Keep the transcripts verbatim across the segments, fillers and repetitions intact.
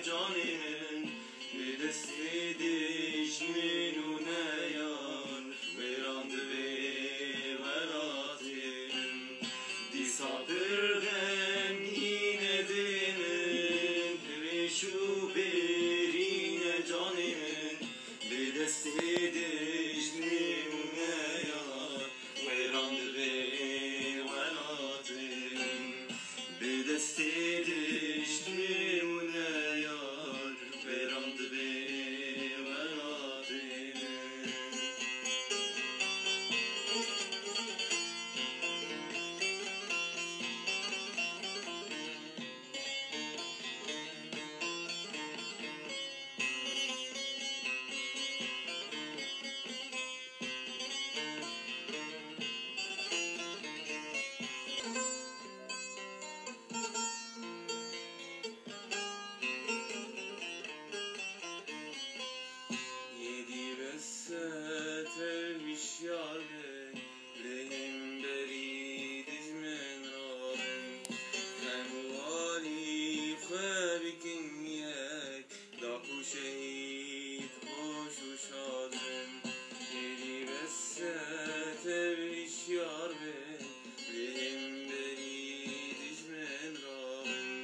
جانی من به دست دشمنون یار ویراند به وراتم دیسا برغمگین دل من پریشو برین جانی من به دست دشمنون یار ویراند به وراتم به دست دشمنون یار ویراند به شهید خوش و شادم یری بسته بشیار بن بهم بریدش من رابن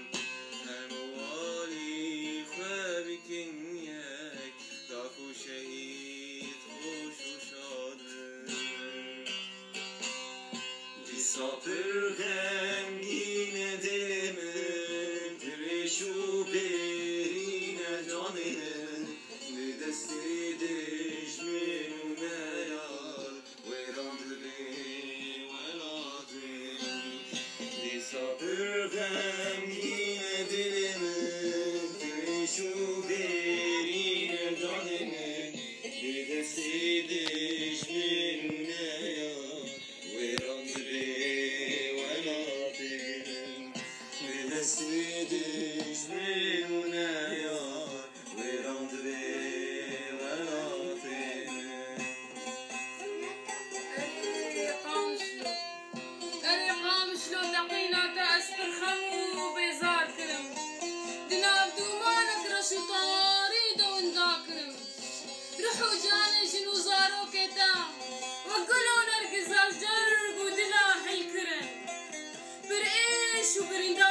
هموالی خوابکن یک داکو شهید خوش و شادم دیسا پر غمگین دل من پریشو برین جانم به دست دشمنون یار ویراند به ولاتم دیسا پر غمگین دل من پریشو برین جانم به دست دشمنون یار ویراند به ولاتم به دست دشمنون یار ویراند به ولاتم اری قامشلو دقینا تا اسپرخم و بیزار کرم دناب دومانک رشو طاری دوندا کرم روحو جانشن و زارو کتا و گلو نرگزار جرگ و دلا حل کرم بر ایش و بریندا